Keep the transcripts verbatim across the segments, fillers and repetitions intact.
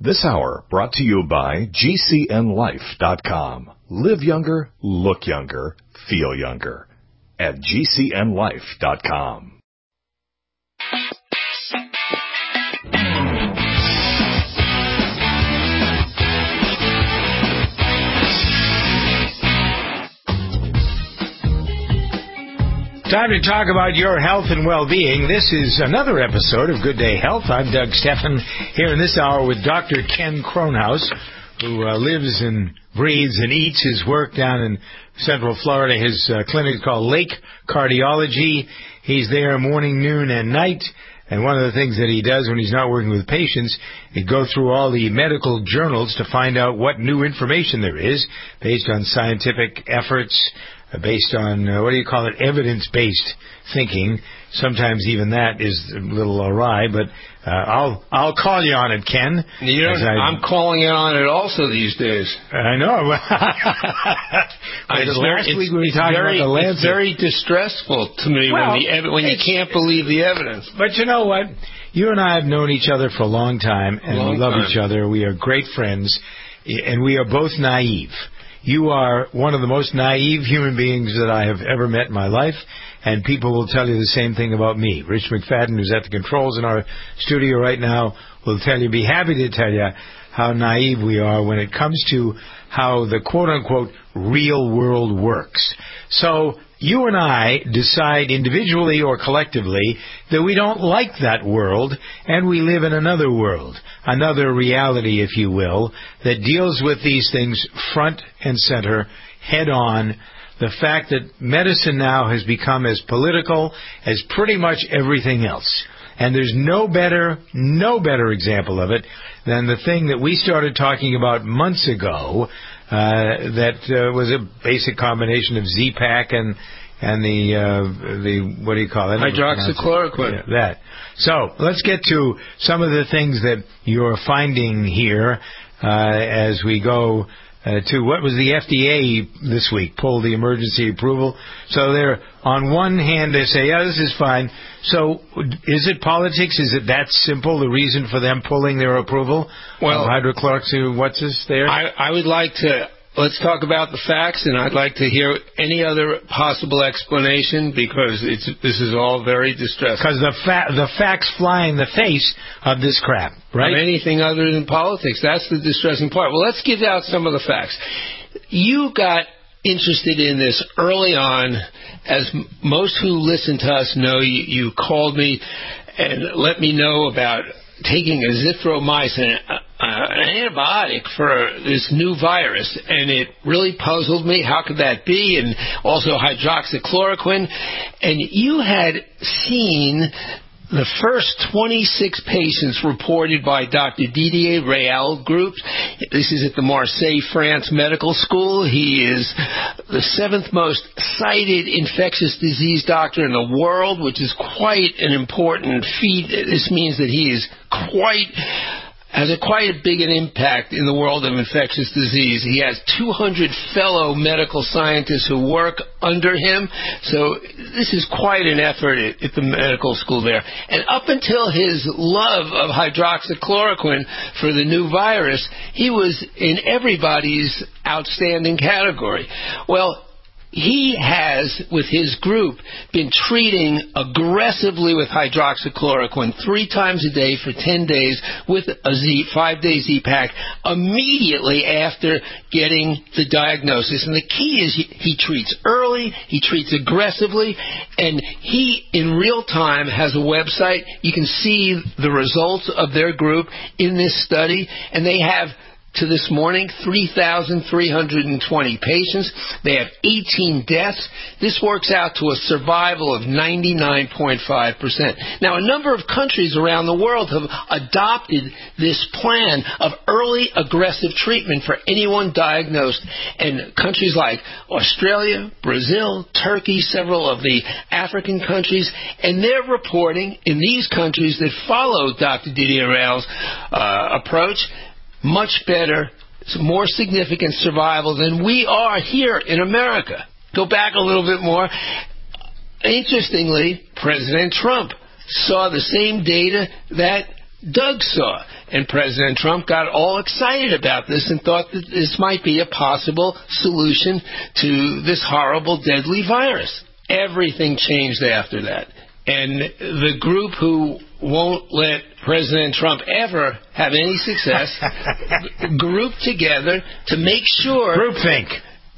This hour brought to you by G C N life dot com. Live younger, look younger, feel younger at G C N life dot com. Time to talk about your health and well-being. This is another episode of Good Day Health. I'm Doug Steffen here in this hour with Doctor Ken Kronhaus, who uh, lives and breathes and eats his work down in Central Florida. His uh, clinic is called Lake Cardiology. He's there morning, noon, and night. And one of the things that he does when he's not working with patients is go through all the medical journals to find out what new information there is based on scientific efforts, based on, uh, what do you call it, evidence-based thinking. Sometimes even that is a little awry, but uh, I'll I'll call you on it, Ken. You know, I, I'm calling you on it also these days. I know. it's last very, week we were it's talking very, about the Lancet. It's very distressful to me well, when, the ev- when you can't believe the evidence. But you know what? You and I have known each other for a long time, and long we love time. each other. We are great friends, and we are both naive. You are one of the most naive human beings that I have ever met in my life, and people will tell you the same thing about me. Rich McFadden, who's at the controls in our studio right now, will tell you, be happy to tell you how naive we are when it comes to how the quote-unquote real world works. So you and I decide individually or collectively that we don't like that world, and we live in another world, another reality, if you will, that deals with these things front and center, head on. The fact that medicine now has become as political as pretty much everything else. And there's no better, no better example of it than the thing that we started talking about months ago, uh, that uh, was a basic combination of Z-Pak and and the, uh, the what do you call it? Hydroxychloroquine. Yeah, that. So let's get to some of the things that you're finding here uh, as we go Uh, to what was the F D A this week, pulled the emergency approval. So they're, on one hand, they say, yeah, this is fine. So is it politics? Is it that simple, the reason for them pulling their approval? Well, um, hydrochloroquine, what's this there? I, I would like to, let's talk about the facts, and I'd like to hear any other possible explanation, because it's this is all very distressing. Because the, fa- the facts fly in the face of this crap, right? Of anything other than politics. That's the distressing part. Well, let's give out some of the facts. You got interested in this early on. As m- most who listen to us know, you, you called me and let me know about taking azithromycin, uh, uh, an antibiotic for this new virus, and it really puzzled me. How could that be? And also hydroxychloroquine. And you had seen the first twenty-six patients reported by Doctor Didier Raoul group. This is at the Marseille, France Medical School. He is the seventh most cited infectious disease doctor in the world, which is quite an important feat. This means that he is quite... has a quite a big an impact in the world of infectious disease. He has two hundred fellow medical scientists who work under him, so this is quite an effort at, at the medical school there. And up until his love of hydroxychloroquine for the new virus, he was in everybody's outstanding category. Well, he has, with his group, been treating aggressively with hydroxychloroquine three times a day for ten days with a Z, five-day Z-Pak immediately after getting the diagnosis. And the key is he, he treats early, he treats aggressively, and he, in real time, has a website. You can see the results of their group in this study, and they have, to this morning, three thousand three hundred twenty patients. They have eighteen deaths. This works out to a survival of ninety-nine point five percent. Now, a number of countries around the world have adopted this plan of early aggressive treatment for anyone diagnosed. And countries like Australia, Brazil, Turkey, several of the African countries, and they're reporting in these countries that follow Doctor Didier Raoul's uh, approach, much better, more significant survival than we are here in America. Go back a little bit more. Interestingly, President Trump saw the same data that Doug saw. and President Trump got all excited about this and thought that this might be a possible solution to this horrible, deadly virus. Everything changed after that. And the group who won't let President Trump ever have any success grouped together to make sure... Groupthink.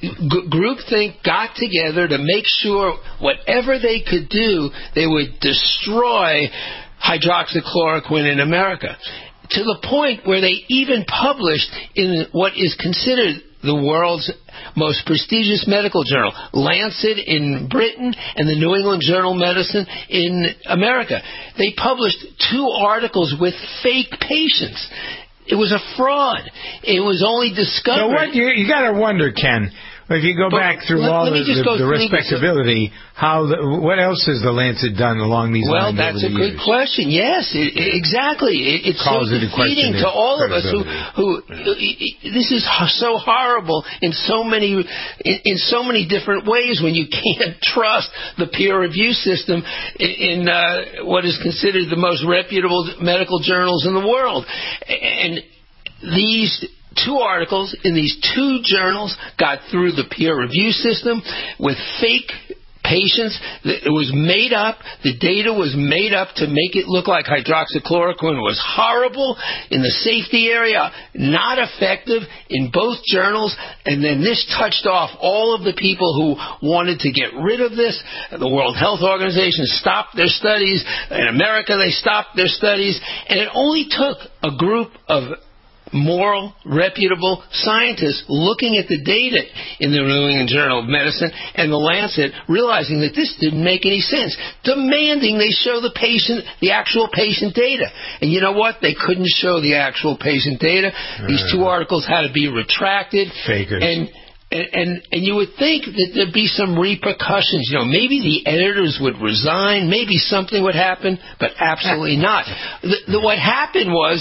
G- groupthink got together to make sure whatever they could do, they would destroy hydroxychloroquine in America. To the point where they even published in what is considered the world's most prestigious medical journal, Lancet in Britain and the New England Journal of Medicine in America. They published two articles with fake patients. It was a fraud. It was only discovered... So what, you, you got to wonder, Ken, if you go but back through let, all let the, the, the respectability, how the, what else has the Lancet done along these well, lines? Well, that's over a the good years? question. Yes, it, it, exactly. It, it's Calls so it defeating to all of us who, who yeah. This is so horrible in so many in, in so many different ways when you can't trust the peer review system in, in uh, what is considered the most reputable medical journals in the world. And these two articles in these two journals got through the peer review system with fake patients. It was made up. The data was made up to make it look like hydroxychloroquine was horrible in the safety area, not effective in both journals. And then this touched off all of the people who wanted to get rid of this. The World Health Organization stopped their studies. In America, they stopped their studies. And it only took a group of moral, reputable scientists looking at the data in the New England Journal of Medicine and the Lancet, realizing that this didn't make any sense, demanding they show the patient, the actual patient data. And you know what? They couldn't show the actual patient data. These two articles had to be retracted. Fakers. And And, and and you would think that there'd be some repercussions. You know, maybe the editors would resign, maybe something would happen, but absolutely not. The, the, what happened was,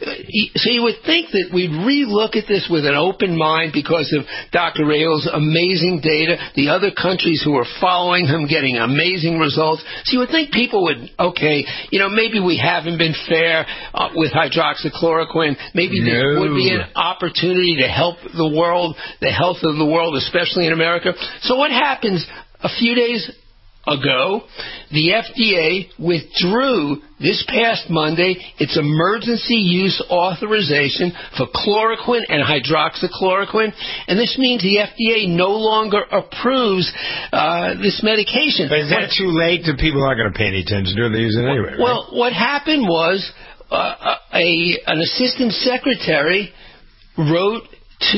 so you would think that we'd relook at this with an open mind because of Doctor Rao's amazing data, the other countries who are following him getting amazing results. So you would think people would, okay, you know, maybe we haven't been fair uh, with hydroxychloroquine. Maybe no. there would be an opportunity to help the world, the health of the world, especially in America. So what happens a few days ago, the F D A withdrew this past Monday its emergency use authorization for chloroquine and hydroxychloroquine, and this means the F D A no longer approves uh, this medication. But is that what, too late? The people aren't going to pay any attention to it. They use it anyway, right? Well, what happened was uh, a an assistant secretary wrote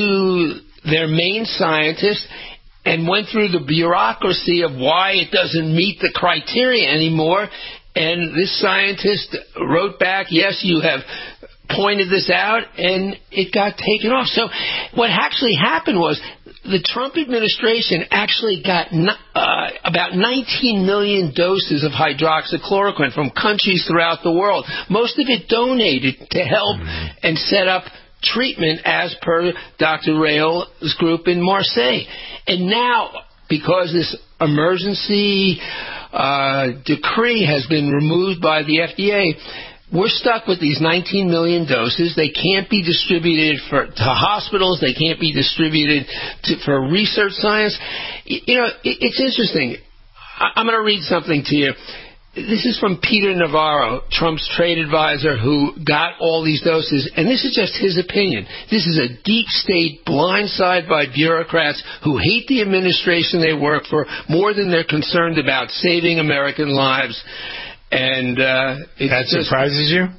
to their main scientist and went through the bureaucracy of why it doesn't meet the criteria anymore. And this scientist wrote back, yes, you have pointed this out, and it got taken off. So what actually happened was the Trump administration actually got uh, about nineteen million doses of hydroxychloroquine from countries throughout the world, most of it donated to help mm-hmm. and set up treatment as per Doctor Rao's group in Marseille. And now, because this emergency uh, decree has been removed by the F D A, we're stuck with these nineteen million doses. They can't be distributed for, to hospitals. They can't be distributed to, for research science. You know, it, it's interesting. I, I'm going to read something to you. This is from Peter Navarro, Trump's trade advisor, who got all these doses, and this is just his opinion. This is a deep state, blindsided by bureaucrats who hate the administration they work for more than they're concerned about saving American lives. And uh, it that just, surprises you?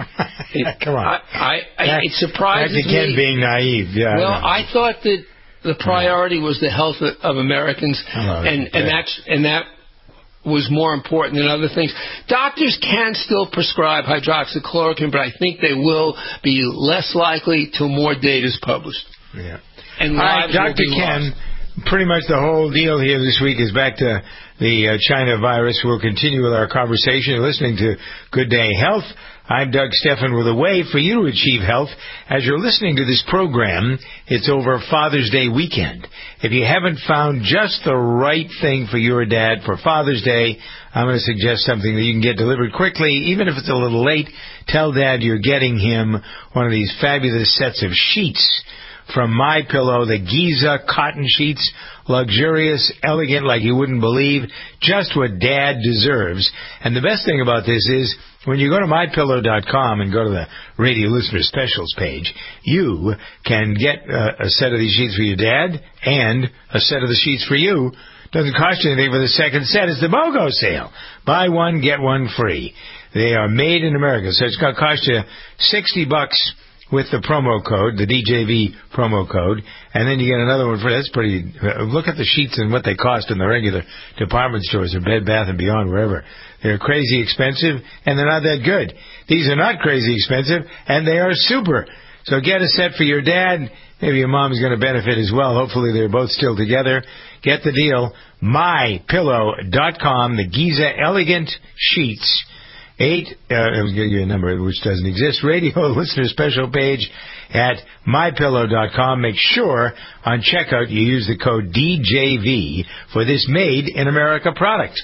it, Come on, I, I, I, it surprises that's again me. being naive. Yeah. Well, I, I thought that the priority was the health of, of Americans, and and that's and that. was more important than other things. Doctors can still prescribe hydroxychloroquine, but I think they will be less likely till more data is published. Yeah. And All right, Doctor Ken, lost. pretty much the whole deal here this week is back to the uh, China virus. We'll continue with our conversation. You're listening to Good Day Health. I'm Doug Stephan with a way for you to achieve health. As you're listening to this program, it's over Father's Day weekend. If you haven't found just the right thing for your dad for Father's Day, I'm going to suggest something that you can get delivered quickly. Even if it's a little late, tell Dad you're getting him one of these fabulous sets of sheets from MyPillow, the Giza cotton sheets. Luxurious, elegant, like you wouldn't believe, just what Dad deserves. And the best thing about this is, when you go to my pillow dot com and go to the Radio Listener Specials page, you can get uh, a set of these sheets for your dad and a set of the sheets for you. Doesn't cost you anything for the second set. It's the BOGO sale. Buy one, get one free. They are made in America, so it's going to cost you sixty bucks with the promo code, the D J V promo code, and then you get another one for that's pretty. Uh, look at the sheets and what they cost in the regular department stores or Bed Bath and Beyond, wherever. They're crazy expensive, and they're not that good. These are not crazy expensive, and they are super. So get a set for your dad. Maybe your mom's going to benefit as well. Hopefully they're both still together. Get the deal. my pillow dot com, the Giza Elegant Sheets. Eight, uh, I was going to give you a number which doesn't exist. Radio Listener Special page at my pillow dot com. Make sure on checkout you use the code D J V for this Made in America product.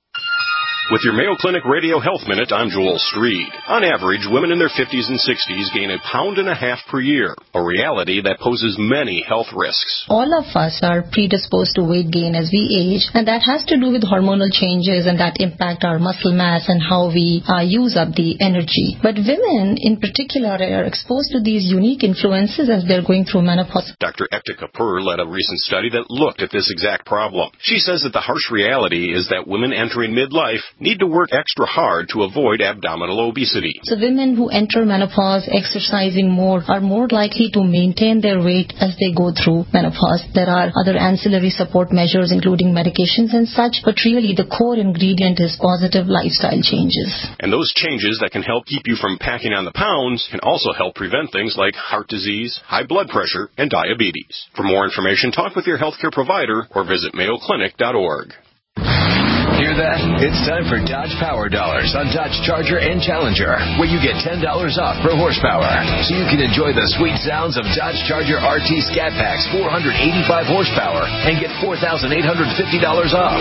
With your Mayo Clinic Radio Health Minute, I'm Joel Streed. On average, women in their fifties and sixties gain a pound and a half per year, a reality that poses many health risks. All of us are predisposed to weight gain as we age, and that has to do with hormonal changes and that impact our muscle mass and how we uh, use up the energy. But women in particular are exposed to these unique influences as they're going through menopause. Doctor Ekta Kapoor led a recent study that looked at this exact problem. She says that the harsh reality is that women entering midlife need to work extra hard to avoid abdominal obesity. So women who enter menopause exercising more are more likely to maintain their weight as they go through menopause. There are other ancillary support measures, including medications and such, but really the core ingredient is positive lifestyle changes. And those changes that can help keep you from packing on the pounds can also help prevent things like heart disease, high blood pressure, and diabetes. For more information, talk with your healthcare provider or visit mayo clinic dot org. Hear that? It's time for Dodge Power Dollars on Dodge Charger and Challenger, where you get ten dollars off per horsepower, so you can enjoy the sweet sounds of Dodge Charger R T Scat Pack's four hundred eighty-five horsepower and get four thousand eight hundred fifty dollars off.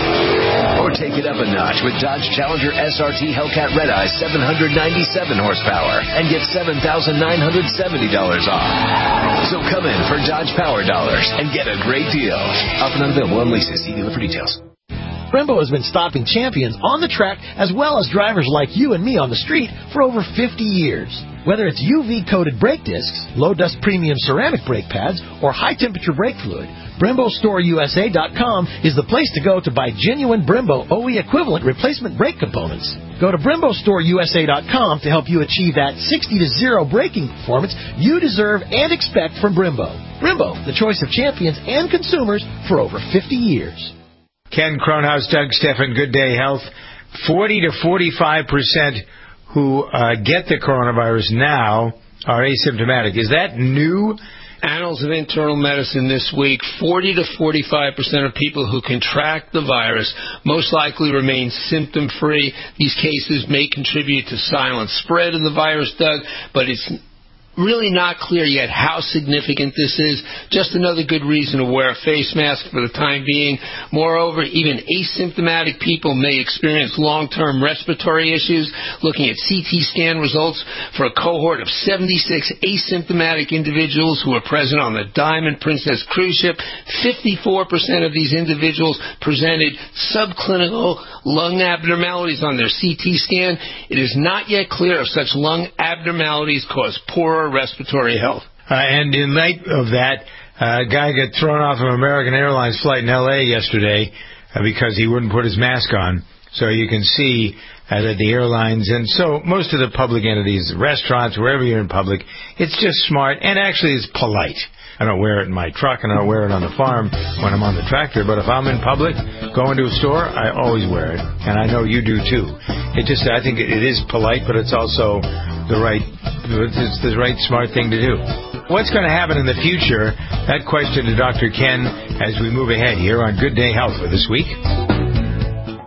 Or take it up a notch with Dodge Challenger S R T Hellcat Red Eye seven hundred ninety-seven horsepower and get seven thousand nine hundred seventy dollars off. So come in for Dodge Power Dollars and get a great deal. Offer not available on leases. See dealer for details. Brembo has been stopping champions on the track as well as drivers like you and me on the street for over fifty years. Whether it's U V-coated brake discs, low-dust premium ceramic brake pads, or high-temperature brake fluid, Brembo Store U S A dot com is the place to go to buy genuine Brembo O E equivalent replacement brake components. Go to Brembo Store U S A dot com to help you achieve that sixty to zero braking performance you deserve and expect from Brembo. Brembo, the choice of champions and consumers for over fifty years. Ken Kronhaus, Doug Stephan, Good Day Health. forty to forty-five percent who uh, get the coronavirus now are asymptomatic. Is that new? Annals of Internal Medicine this week, forty to forty-five percent of people who contract the virus most likely remain symptom-free. These cases may contribute to silent spread of the virus, Doug, but it's really not clear yet how significant this is. Just another good reason to wear a face mask for the time being. Moreover, even asymptomatic people may experience long-term respiratory issues. Looking at C T scan results for a cohort of seventy-six asymptomatic individuals who were present on the Diamond Princess cruise ship, fifty-four percent of these individuals presented subclinical lung abnormalities on their C T scan. It is not yet clear if such lung abnormalities cause poorer respiratory health. Uh, and in light of that, uh, a guy got thrown off an American Airlines flight in L A yesterday uh, because he wouldn't put his mask on. So you can see uh, that the airlines and so most of the public entities, restaurants, wherever you're in public, it's just smart and actually it's polite. I don't wear it in my truck and I don't wear it on the farm when I'm on the tractor, but if I'm in public, going to a store, I always wear it, and I know you do too. It just, I think it is polite, but it's also the right, it's the right smart thing to do. What's going to happen in the future? That question to Doctor Ken as we move ahead here on Good Day Health for this week.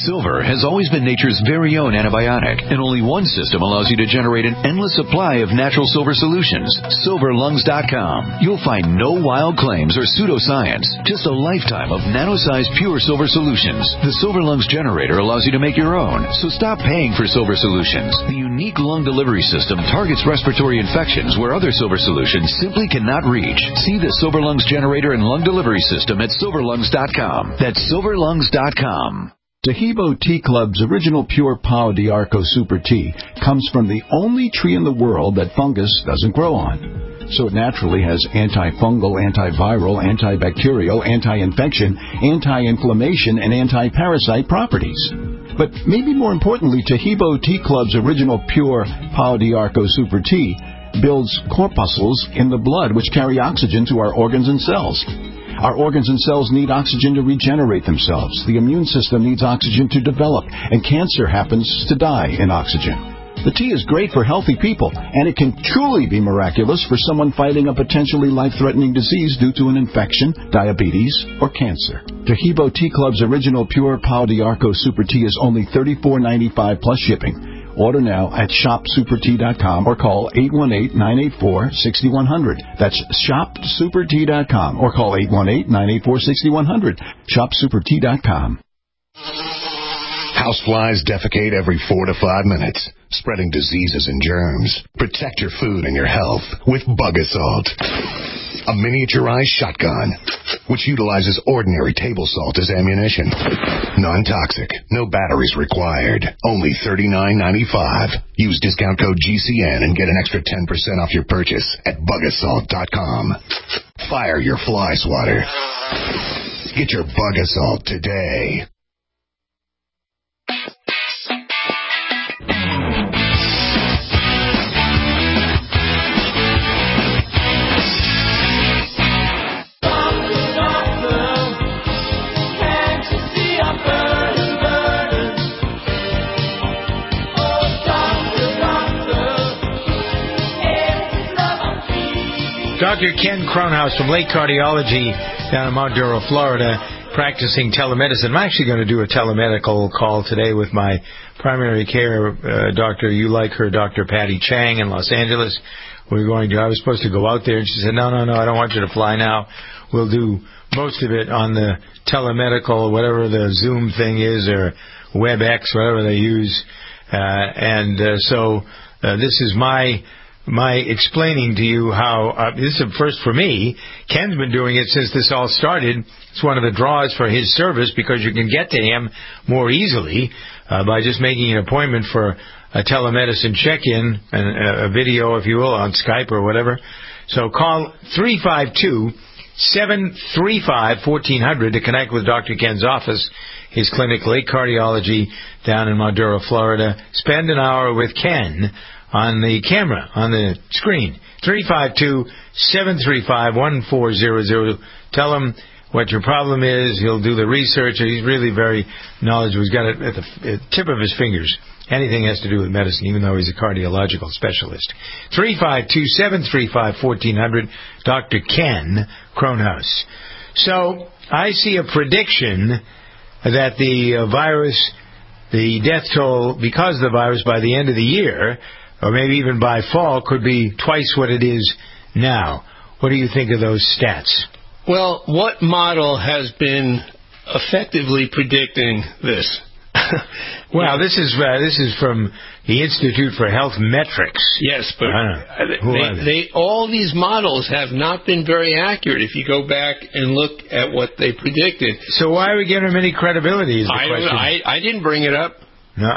Silver has always been nature's very own antibiotic, and only one system allows you to generate an endless supply of natural silver solutions. silver lungs dot com. You'll find no wild claims or pseudoscience, just a lifetime of nano-sized pure silver solutions. The Silver Lungs generator allows you to make your own, so stop paying for silver solutions. The unique lung delivery system targets respiratory infections where other silver solutions simply cannot reach. See the Silver Lungs generator and lung delivery system at silver lungs dot com. That's silver lungs dot com. Tahibo Tea Club's original pure Pau d'Arco Super Tea comes from the only tree in the world that fungus doesn't grow on. So it naturally has antifungal, antiviral, antibacterial, anti-infection, anti-inflammation, and anti-parasite properties. But maybe more importantly, Tahibo Tea Club's original pure Pau d'Arco Super Tea builds corpuscles in the blood which carry oxygen to our organs and cells. Our organs and cells need oxygen to regenerate themselves. The immune system needs oxygen to develop, and cancer happens to die in oxygen. The tea is great for healthy people, and it can truly be miraculous for someone fighting a potentially life-threatening disease due to an infection, diabetes, or cancer. Tahibo Tea Club's original pure Pau d'Arco Super Tea is only thirty-four ninety-five plus shipping. Order now at shop super tea dot com or call eight one eight, nine eight four, six one zero zero. That's shop super tea dot com or call eight one eight, nine eight four, six one zero zero. shop super tea dot com. Houseflies defecate every four to five minutes, spreading diseases and germs. Protect your food and your health with Bug Assault, a miniaturized shotgun which utilizes ordinary table salt as ammunition. Non-toxic, no batteries required. Only thirty-nine ninety-five. Use discount code G C N and get an extra ten percent off your purchase at bug assault dot com. Fire your fly swatter. Get your Bug Assault today. Doctor Ken Kronhaus from Lake Cardiology down in Mount Duro, Florida, practicing telemedicine. I'm actually going to do a telemedical call today with my primary care uh, doctor. You like her, Doctor Patty Chang in Los Angeles. We're going to, I was supposed to go out there, and she said, no, no, no, I don't want you to fly now. We'll do most of it on the telemedical, whatever the Zoom thing is, or WebEx, whatever they use. Uh, and uh, so uh, this is my... my explaining to you how, uh, this is a first for me. Ken's been doing it since this all started. It's one of the draws for his service because you can get to him more easily uh, by just making an appointment for a telemedicine check-in, and a video, if you will, on Skype or whatever. So call three five two, seven three five, one four zero zero to connect with Doctor Ken's office, his clinic, Lake Cardiology, down in Maduro, Florida. Spend an hour with Ken on the camera, on the screen. three five two, seven three five, one four zero zero. Tell him what your problem is. He'll do the research. He's really very knowledgeable. He's got it at the tip of his fingers. Anything has to do with medicine, even though he's a cardiological specialist. three five two, seven three five, one four zero zero. Doctor Ken Kronhaus. So I see a prediction that the uh, virus, the death toll because of the virus by the end of the year, or maybe even by fall, could be twice what it is now. What do you think of those stats? Well, what model has been effectively predicting this? Well, this is uh, this is from the Institute for Health Metrics. Yes, but uh, they, they, they, all these models have not been very accurate if you go back and look at what they predicted. So why are we giving them any credibility is the I, question. I, I didn't bring it up. No.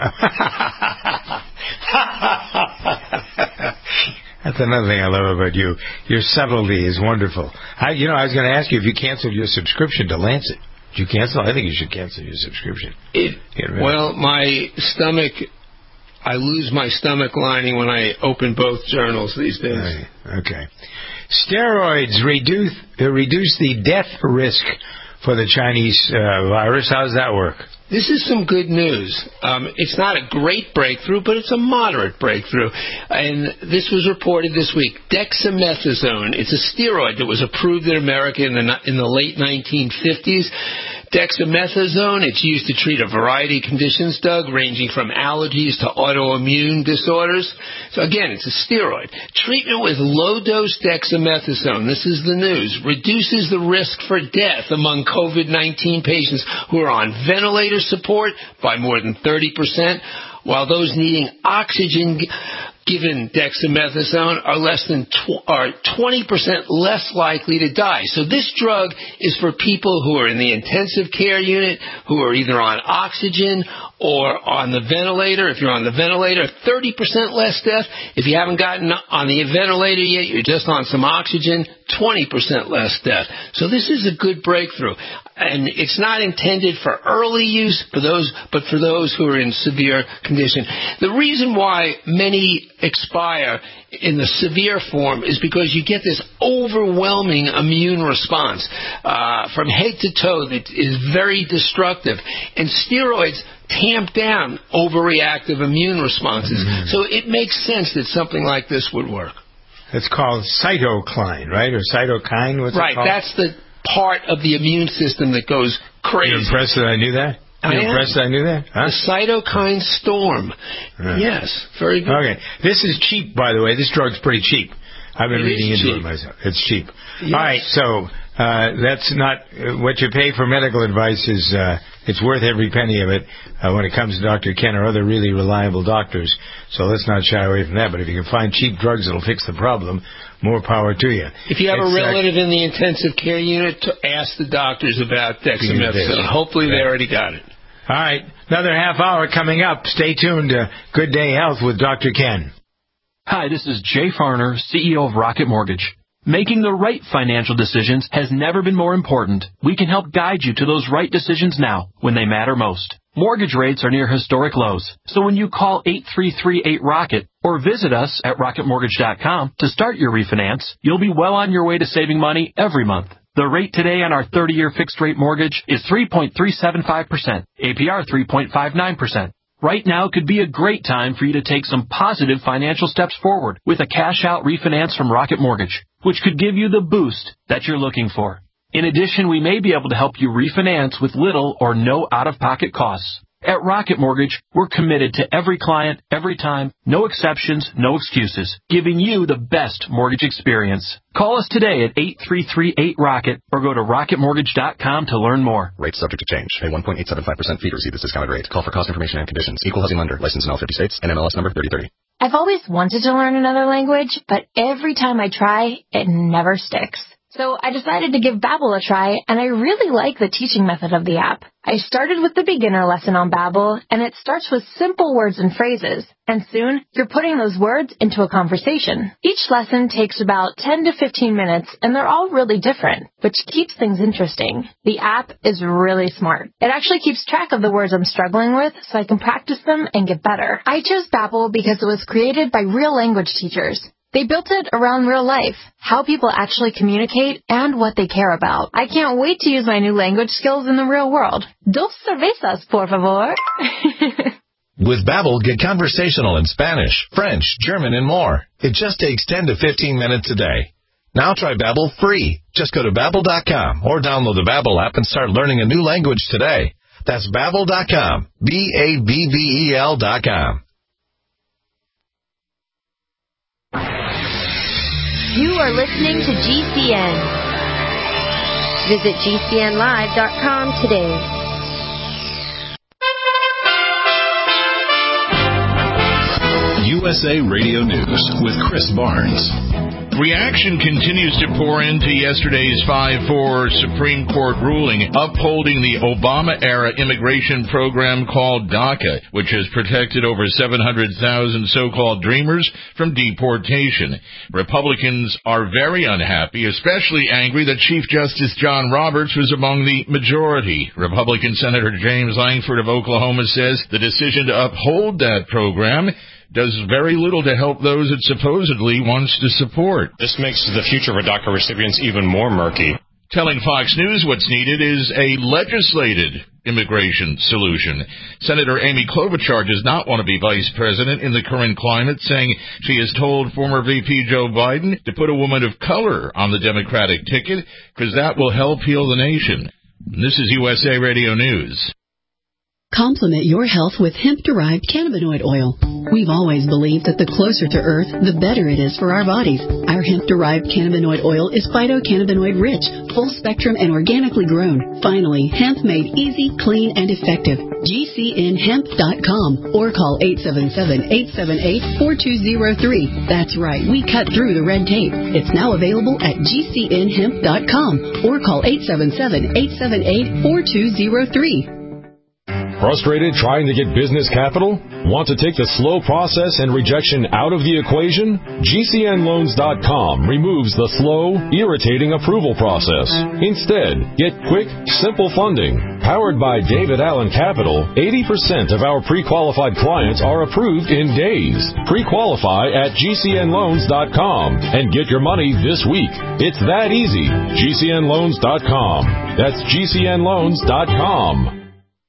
That's another thing I love about you. Your subtlety is wonderful. I, you know, I was going to ask you if you canceled your subscription to Lancet. Did you cancel? I think you should cancel your subscription. It, well, my stomach, I lose my stomach lining when I open both journals these days. Right. Okay. Steroids reduce, uh, reduce the death risk for the Chinese uh, virus. How does that work? This is some good news. Um, it's not a great breakthrough, but it's a moderate breakthrough. And this was reported this week. Dexamethasone. It's a steroid that was approved in America in the in the late nineteen fifties. Dexamethasone, it's used to treat a variety of conditions, Doug, ranging from allergies to autoimmune disorders. So again, it's a steroid. Treatment with low-dose dexamethasone, this is the news, reduces the risk for death among COVID nineteen patients who are on ventilator support by more than thirty percent, while those needing oxygen given dexamethasone are less than tw- are twenty percent less likely to die. So this drug is for people who are in the intensive care unit, who are either on oxygen or on the ventilator. If you're on the ventilator, thirty percent less death. If you haven't gotten on the ventilator yet, you're just on some oxygen, twenty percent less death. So this is a good breakthrough. And it's not intended for early use, for those, but for those who are in severe condition. The reason why many expire in the severe form is because you get this overwhelming immune response uh, from head to toe that is very destructive. And steroids tamp down overreactive immune responses. Mm-hmm. So it makes sense that something like this would work. It's called cytokine, right? Or cytokine? What's right, it called? That's the part of the immune system that goes crazy. You're impressed that I knew that? You're I impressed that I knew that? Huh? The cytokine storm. Uh, yes, very good. Okay. This is cheap, by the way. This drug's pretty cheap. I've been it reading into cheap. it myself. It's cheap. Yes. All right, so uh, that's not uh, what you pay for medical advice is uh, it's worth every penny of it uh, when it comes to Doctor Ken or other really reliable doctors. So let's not shy away from that. But if you can find cheap drugs that'll fix the problem, more power to you. If you have it's, a relative uh, in the intensive care unit, to ask the doctors about dexamethasone. Hopefully they already got it. All right, another half hour coming up. Stay tuned to Good Day Health with Doctor Ken. Hi, this is Jay Farner, C E O of Rocket Mortgage. Making the right financial decisions has never been more important. We can help guide you to those right decisions now, when they matter most. Mortgage rates are near historic lows, so when you call eight three three eight ROCKET or visit us at rocket mortgage dot com to start your refinance, you'll be well on your way to saving money every month. The rate today on our thirty-year fixed-rate mortgage is three point three seven five percent, A P R three point five nine percent. Right now could be a great time for you to take some positive financial steps forward with a cash-out refinance from Rocket Mortgage, which could give you the boost that you're looking for. In addition, we may be able to help you refinance with little or no out-of-pocket costs. At Rocket Mortgage, we're committed to every client, every time, no exceptions, no excuses, giving you the best mortgage experience. Call us today at eight three three eight ROCKET or go to rocket mortgage dot com to learn more. Rates subject to change. Pay one point eight seven five percent fee to receive this discounted rate. Call for cost information and conditions. Equal housing lender. Licensed in all fifty states. N M L S number thirty thirty. I've always wanted to learn another language, but every time I try, it never sticks. So I decided to give Babbel a try, and I really like the teaching method of the app. I started with the beginner lesson on Babbel, and it starts with simple words and phrases. And soon, you're putting those words into a conversation. Each lesson takes about ten to fifteen minutes, and they're all really different, which keeps things interesting. The app is really smart. It actually keeps track of the words I'm struggling with, so I can practice them and get better. I chose Babbel because it was created by real language teachers. They built it around real life, how people actually communicate, and what they care about. I can't wait to use my new language skills in the real world. Dos cervezas, por favor. With Babbel, get conversational in Spanish, French, German, and more. It just takes ten to fifteen minutes a day. Now try Babbel free. Just go to babbel dot com or download the Babbel app and start learning a new language today. That's babbel dot com. B A B B E L dot com. You are listening to G C N. Visit G C N live dot com today. U S A Radio News with Chris Barnes. Reaction continues to pour into yesterday's five four Supreme Court ruling upholding the Obama-era immigration program called DACA, which has protected over seven hundred thousand so-called dreamers from deportation. Republicans are very unhappy, especially angry that Chief Justice John Roberts was among the majority. Republican Senator James Langford of Oklahoma says the decision to uphold that program does very little to help those it supposedly wants to support. This makes the future of DACA recipients even more murky. Telling Fox News what's needed is a legislated immigration solution. Senator Amy Klobuchar does not want to be vice president in the current climate, saying she has told former V P Joe Biden to put a woman of color on the Democratic ticket because that will help heal the nation. This is U S A Radio News. Complement your health with hemp-derived cannabinoid oil. We've always believed that the closer to Earth, the better it is for our bodies. Our hemp-derived cannabinoid oil is phytocannabinoid-rich, full-spectrum, and organically grown. Finally, hemp made easy, clean, and effective. G C N hemp dot com or call eight seven seven, eight seven eight, four two zero three. That's right, we cut through the red tape. It's now available at G C N hemp dot com or call eight seven seven, eight seven eight, four two zero three. Frustrated trying to get business capital? Want to take the slow process and rejection out of the equation? G C N loans dot com removes the slow, irritating approval process. Instead, get quick, simple funding. Powered by David Allen Capital, eighty percent of our pre-qualified clients are approved in days. Pre-qualify at G C N loans dot com and get your money this week. It's that easy. G C N loans dot com. That's G C N loans dot com.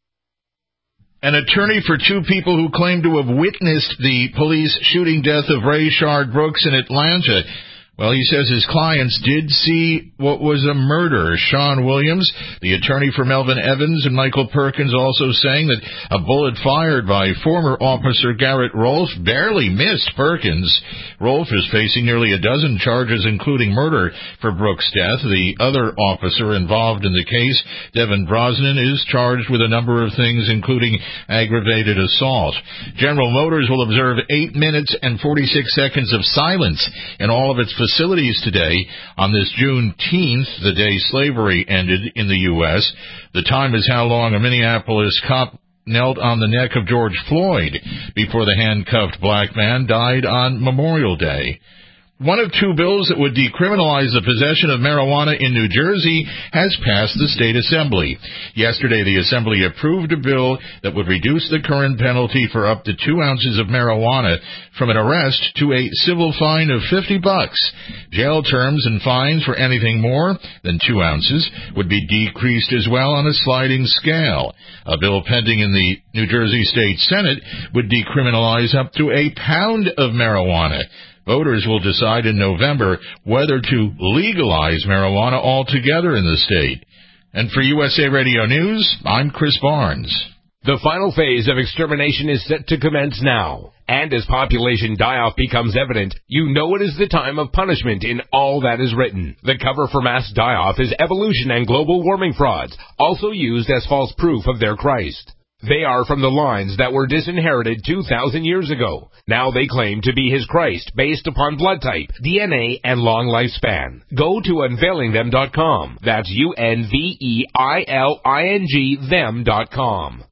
An attorney for two people who claim to have witnessed the police shooting death of Rayshard Brooks in Atlanta. Well, he says his clients did see what was a murder. Sean Williams, the attorney for Melvin Evans and Michael Perkins, also saying that a bullet fired by former officer Garrett Rolfe barely missed Perkins. Rolfe is facing nearly a dozen charges, including murder for Brooks' death. The other officer involved in the case, Devin Brosnan, is charged with a number of things, including aggravated assault. General Motors will observe eight minutes and forty-six seconds of silence in all of its facilities facilities today on this Juneteenth, the day slavery ended in the U S The time is how long a Minneapolis cop knelt on the neck of George Floyd before the handcuffed black man died on Memorial Day. One of two bills that would decriminalize the possession of marijuana in New Jersey has passed the state assembly. Yesterday, the assembly approved a bill that would reduce the current penalty for up to two ounces of marijuana from an arrest to a civil fine of fifty bucks. Jail terms and fines for anything more than two ounces would be decreased as well on a sliding scale. A bill pending in the New Jersey State Senate would decriminalize up to a pound of marijuana. Voters will decide in November whether to legalize marijuana altogether in the state. And for U S A Radio News, I'm Chris Barnes. The final phase of extermination is set to commence now. And as population die-off becomes evident, you know it is the time of punishment in all that is written. The cover for mass die-off is evolution and global warming frauds, also used as false proof of their Christ. They are from the lines that were disinherited two thousand years ago. Now they claim to be his Christ based upon blood type, D N A, and long lifespan. Go to unveiling them dot com. That's U N V E I L I N G them dot com.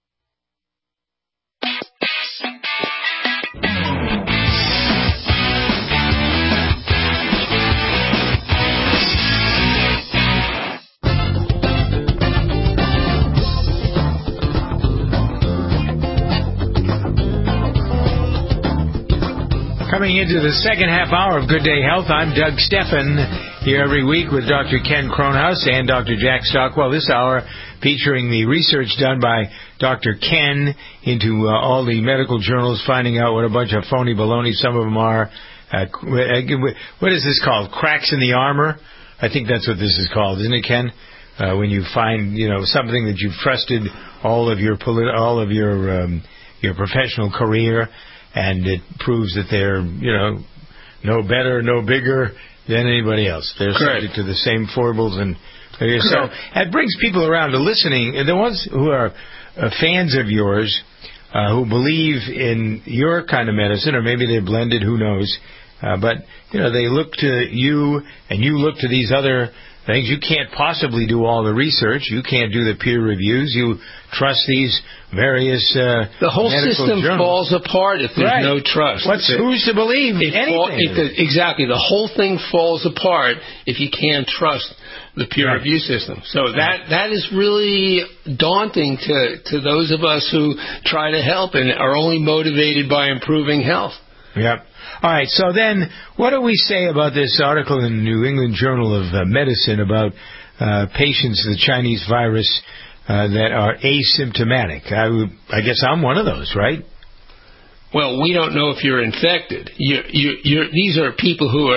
Coming into the second half hour of Good Day Health, I'm Doug Steffen, here every week with Doctor Ken Kronhaus and Doctor Jack Stockwell. This hour featuring the research done by Doctor Ken into uh, all the medical journals, finding out what a bunch of phony baloney some of them are. Uh, what is this called? Cracks in the armor? I think that's what this is called, isn't it, Ken? Uh, when you find, you know, something that you've trusted all of your polit- all of your um, your professional career, and it proves that they're, you know, no better, no bigger than anybody else. They're Correct. subject to the same foibles. And uh, so it brings people around to listening. The ones who are uh, fans of yours, uh, who believe in your kind of medicine, or maybe they're blended, who knows. Uh, but, you know, they look to you, and you look to these other things. You can't possibly do all the research. You can't do the peer reviews. You trust these various uh, the whole system journals. falls apart if there's right. no trust. What's who's to believe it anything? Fall, it, exactly. The whole thing falls apart if you can't trust the peer right. review system. So that that is really daunting to to those of us who try to help and are only motivated by improving health. Yep. All right, so then what do we say about this article in the New England Journal of uh, Medicine about uh, patients with the Chinese virus uh, that are asymptomatic? I, would, I guess I'm one of those, right? Well, we don't know if you're infected. You, you, you're, these are people who are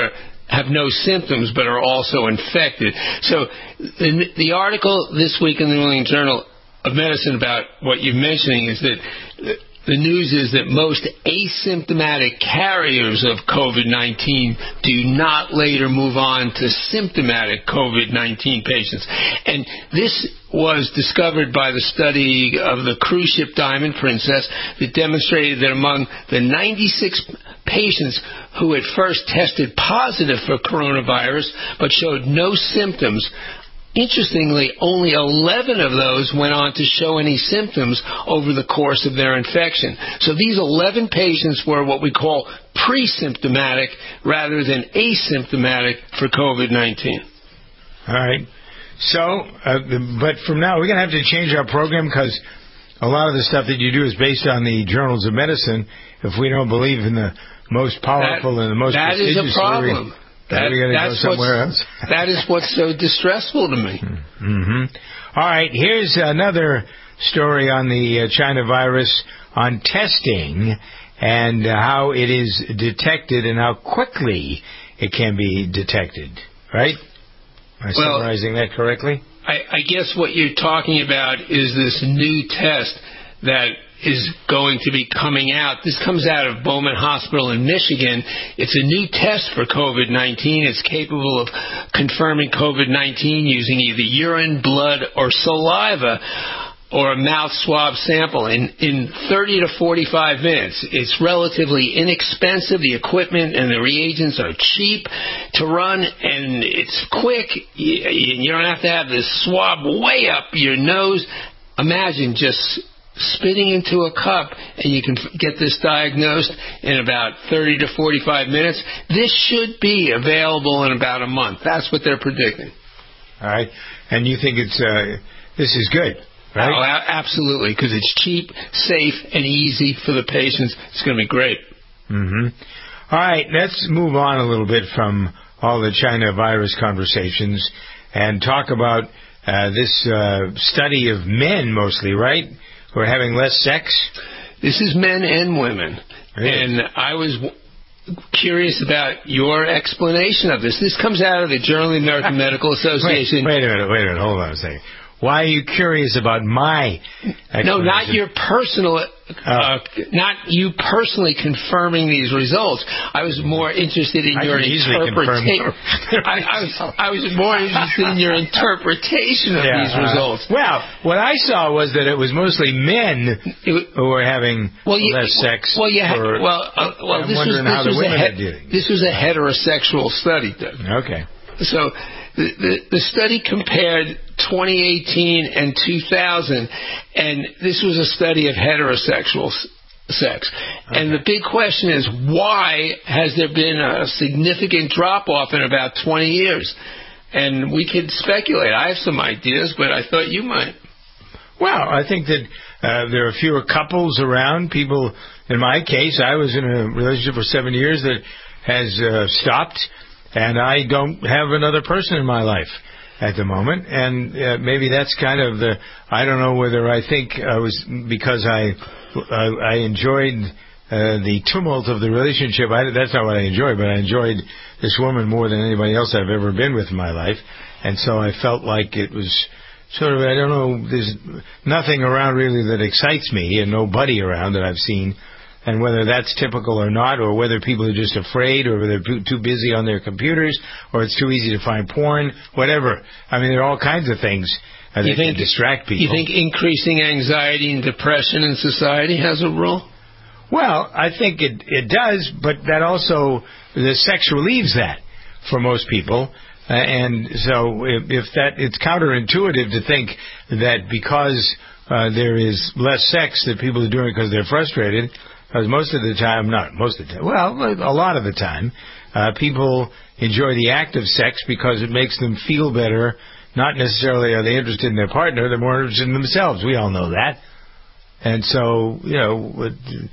have no symptoms but are also infected. So the, the article this week in the New England Journal of Medicine about what you're mentioning is that the news is that most asymptomatic carriers of COVID nineteen do not later move on to symptomatic COVID nineteen patients. And this was discovered by the study of the cruise ship Diamond Princess that demonstrated that among the ninety-six patients who at first tested positive for coronavirus but showed no symptoms, interestingly, only eleven of those went on to show any symptoms over the course of their infection. So these eleven patients were what we call pre-symptomatic rather than asymptomatic for COVID nineteen. All right. So, uh, but from now, we're going to have to change our program because a lot of the stuff that you do is based on the journals of medicine. If we don't believe in the most powerful that, and the most that prestigious... That is a problem. That, we gotta go somewhere else. That is what's so distressful to me. Mm-hmm. All right, here's another story on the uh, China virus, on testing and uh, how it is detected and how quickly it can be detected. Right? Am I well, summarizing that correctly? I, I guess what you're talking about is this new test that is going to be coming out. This comes out of Bowman Hospital in Michigan. It's a new test for COVID nineteen. It's capable of confirming COVID nineteen using either urine, blood, or saliva, or a mouth swab sample in, in thirty to forty-five minutes. It's relatively inexpensive. The equipment and the reagents are cheap to run, and it's quick. You, you don't have to have this swab way up your nose. Imagine just spitting into a cup, and you can get this diagnosed in about thirty to forty-five minutes. This should be available in about a month. That's what they're predicting. All right. And you think it's uh, this is good, right? Oh, a- absolutely, because it's cheap, safe, and easy for the patients. It's going to be great. Mm-hmm. All right. Let's move on a little bit from all the China virus conversations and talk about uh, this uh, study of men mostly, right? Who are having less sex? This is men and women. Really? And I was w- curious about your explanation of this. This comes out of the Journal of the American Medical Association. Wait, wait a minute, wait a minute, hold on a second. Why are you curious about my explanation? No, not your personal, uh, oh. not you personally confirming these results. I was more interested in I your interpretation. I, I, was, I was more interested in your interpretation of yeah, these results. Uh, well, what I saw was that it was mostly men who were having well, you, less sex. Well, yeah, or, well, uh, well, I'm this was, wondering how this the was women a he- are doing. This was a heterosexual study, Doug. Okay. So the, the, the study compared twenty eighteen and two thousand, and this was a study of heterosexual s- sex. Okay. And the big question is, why has there been a significant drop-off in about twenty years? And we could speculate. I have some ideas, but I thought you might. Well, I think that uh, there are fewer couples around. People, in my case, I was in a relationship for seven years that has uh, stopped. And I don't have another person in my life at the moment. And uh, maybe that's kind of the, I don't know whether I think I was, because I I, I enjoyed uh, the tumult of the relationship. I, that's not what I enjoyed, but I enjoyed this woman more than anybody else I've ever been with in my life. And so I felt like it was sort of, I don't know, there's nothing around really that excites me and nobody around that I've seen. And whether that's typical or not, or whether people are just afraid, or they're too busy on their computers, or it's too easy to find porn, whatever. I mean, there are all kinds of things uh, that can distract people. You think increasing anxiety and depression in society has a role? Well, I think it it does, but that also, the sex relieves that for most people. Uh, and so if, if that, it's counterintuitive to think that because uh, there is less sex that people are doing because they're frustrated. Because most of the time, not most of the time, well, a lot of the time, uh, people enjoy the act of sex because it makes them feel better. Not necessarily are they interested in their partner, they're more interested in themselves. We all know that. And so, you know,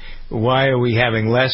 why are we having less?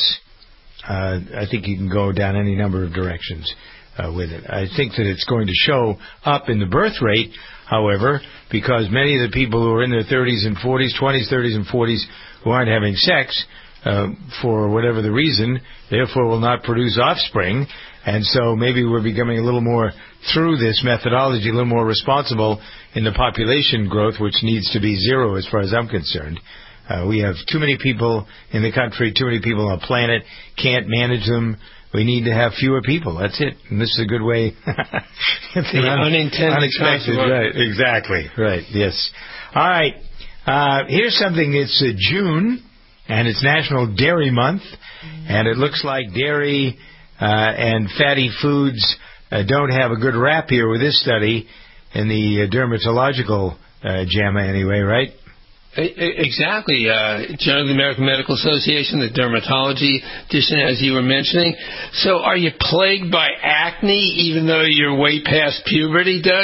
Uh, I think you can go down any number of directions uh, with it. I think that it's going to show up in the birth rate, however, because many of the people who are in their thirties and forties, twenties, thirties, and forties who aren't having sex, uh, for whatever the reason, therefore will not produce offspring. And so maybe we're becoming a little more, through this methodology, a little more responsible in the population growth, which needs to be zero as far as I'm concerned. Uh, we have too many people in the country, too many people on the planet, can't manage them. We need to have fewer people. That's it. And this is a good way. the un- unintended unexpected, right? Exactly. Right. Yes. All right. Uh, here's something. It's uh, June, and it's National Dairy Month, and it looks like dairy uh, and fatty foods uh, don't have a good rap here with this study in the uh, dermatological uh, JAMA anyway, right? Exactly. Uh, Journal of the American Medical Association, the dermatology edition, as you were mentioning. So are you plagued by acne even though you're way past puberty, Doug?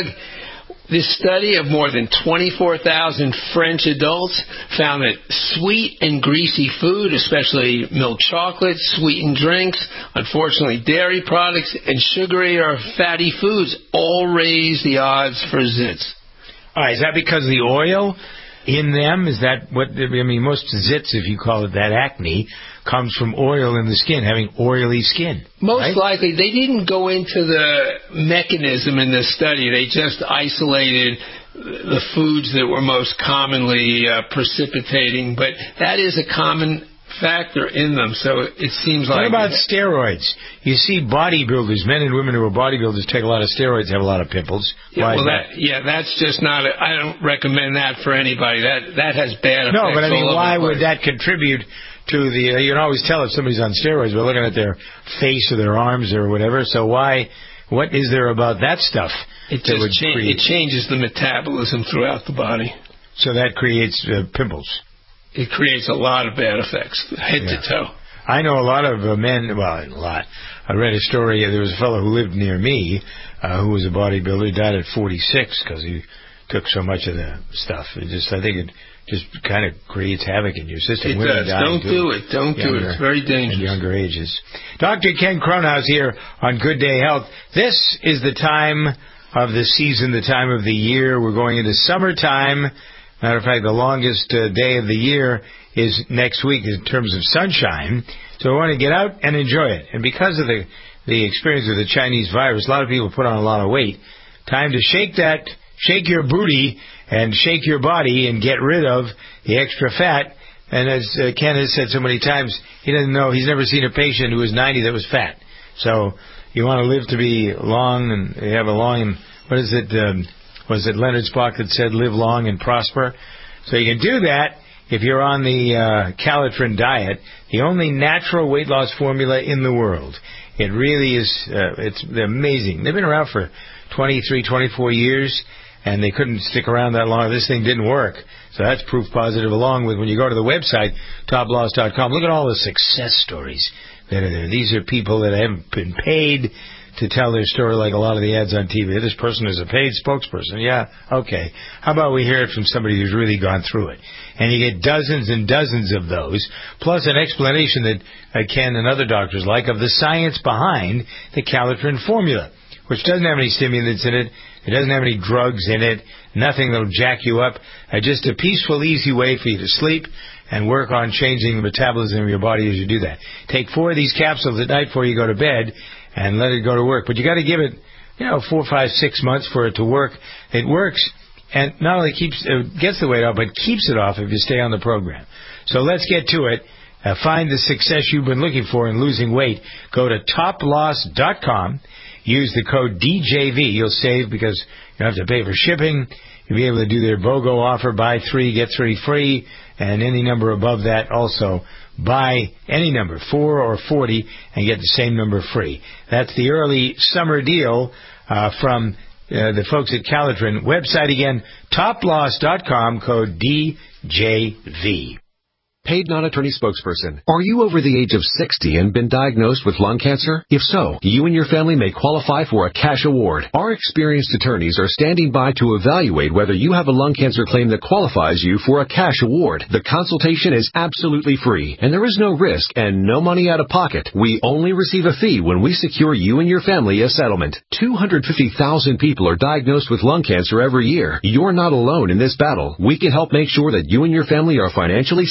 This study of more than twenty-four thousand French adults found that sweet and greasy food, especially milk chocolate, sweetened drinks, unfortunately dairy products, and sugary or fatty foods all raise the odds for zits. All right, is that because of the oil in them? Is that what, I mean, most zits, if you call it that, acne, comes from oil in the skin, having oily skin. Most right? likely. They didn't go into the mechanism in this study. They just isolated the foods that were most commonly uh, precipitating, but that is a common factor in them, so it seems like... What about steroids? You see bodybuilders, men and women who are bodybuilders, take a lot of steroids, have a lot of pimples. Yeah, Why well, that? that, yeah, that's just not... A, I don't recommend that for anybody. That that has bad effects. No, but I mean, why would place. that contribute to the... Uh, you can always tell if somebody's on steroids by looking at their face or their arms or whatever, so why... What is there about that stuff? It that just would cha- create... it changes the metabolism throughout the body. So that creates uh, pimples. It creates a lot of bad effects, head yeah. to toe. I know a lot of uh, men, well, a lot. I read a story, there was a fellow who lived near me uh, who was a bodybuilder. He died at forty-six because he took so much of the stuff. It just, I think it just kind of creates havoc in your system. It Women does. die Don't too, do it. Don't younger, do it. It's very dangerous. At younger ages. Doctor Ken Cronhaus here on Good Day Health. This is the time of the season, the time of the year. We're going into summertime. Matter of fact, the longest uh, day of the year is next week in terms of sunshine. So we want to get out and enjoy it. And because of the, the experience of the Chinese virus, a lot of people put on a lot of weight. Time to shake that, shake your booty and shake your body and get rid of the extra fat. And as uh, Ken has said so many times, he doesn't know, he's never seen a patient who was ninety that was fat. So you want to live to be long and have a long, what is it, um, was it Leonard Spock that said live long and prosper? So you can do that if you're on the uh, Calitrin diet, the only natural weight loss formula in the world. It really is, uh, it's amazing. They've been around for twenty-three, twenty-four years, and they couldn't stick around that long. This thing didn't work. So that's proof positive, along with when you go to the website, top loss dot com, look at all the success stories that are there. These are people that haven't been paid to tell their story like a lot of the ads on T V. This person is a paid spokesperson. Yeah, okay. How about we hear it from somebody who's really gone through it? And you get dozens and dozens of those, plus an explanation that uh, Ken and other doctors like of the science behind the Calitrin formula, which doesn't have any stimulants in it. It doesn't have any drugs in it. Nothing that'll jack you up. Uh, just a peaceful, easy way for you to sleep and work on changing the metabolism of your body as you do that. Take four of these capsules at night before you go to bed and let it go to work. But you got to give it, you know, four, five, six months for it to work. It works, and not only keeps uh, gets the weight off, but keeps it off if you stay on the program. So let's get to it. Uh, find the success you've been looking for in losing weight. Go to top loss dot com. Use the code D J V. You'll save because you don't have to pay for shipping. You'll be able to do their BOGO offer, buy three, get three free, and any number above that also. Buy any number, four or forty, and get the same number free. That's the early summer deal uh, from uh, the folks at Calitrin. Website again, top loss dot com, code D J V. Paid non-attorney spokesperson. Are you over the age of sixty and been diagnosed with lung cancer? If so, you and your family may qualify for a cash award. Our experienced attorneys are standing by to evaluate whether you have a lung cancer claim that qualifies you for a cash award. The consultation is absolutely free, and there is no risk and no money out of pocket. We only receive a fee when we secure you and your family a settlement. two hundred fifty thousand people are diagnosed with lung cancer every year. You're not alone in this battle. We can help make sure that you and your family are financially safe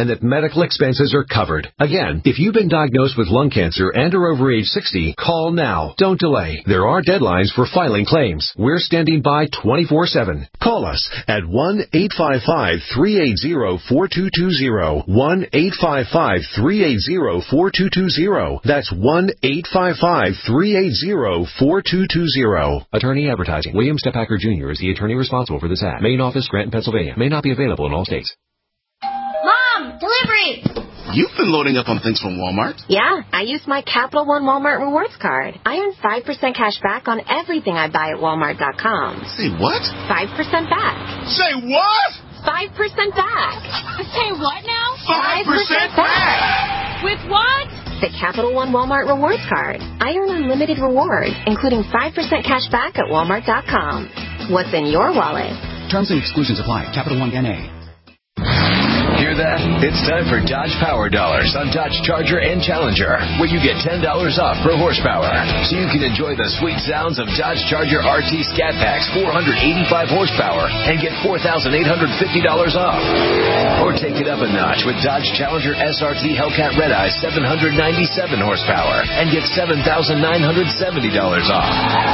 and that medical expenses are covered. Again, if you've been diagnosed with lung cancer and are over age sixty, call now. Don't delay. There are deadlines for filing claims. We're standing by twenty-four seven. Call us at one eight five five, three eight zero, four two two zero. one eight five five, three eight zero, four two two zero. That's one eight five five, three eight zero, four two two zero. Attorney advertising. William Stepacker Junior is the attorney responsible for this ad. Main office, Granton, Pennsylvania. May not be available in all states. Mom, delivery! You've been loading up on things from Walmart. Yeah, I used my Capital One Walmart Rewards card. I earn five percent cash back on everything I buy at Walmart dot com. Say what? five percent back. Say what? five percent back. Say what now? five percent back. With what? The Capital One Walmart Rewards card. I earn unlimited rewards, including five percent cash back at Walmart dot com. What's in your wallet? Terms and exclusions apply. Capital One N A. Hear that? It's time for Dodge Power Dollars on Dodge Charger and Challenger, where you get ten dollars off per horsepower. So you can enjoy the sweet sounds of Dodge Charger R T Scat Packs four hundred eighty-five horsepower and get four thousand eight hundred fifty dollars off. Or take it up a notch with Dodge Challenger S R T Hellcat Red Eye seven hundred ninety-seven horsepower and get seven thousand nine hundred seventy dollars off.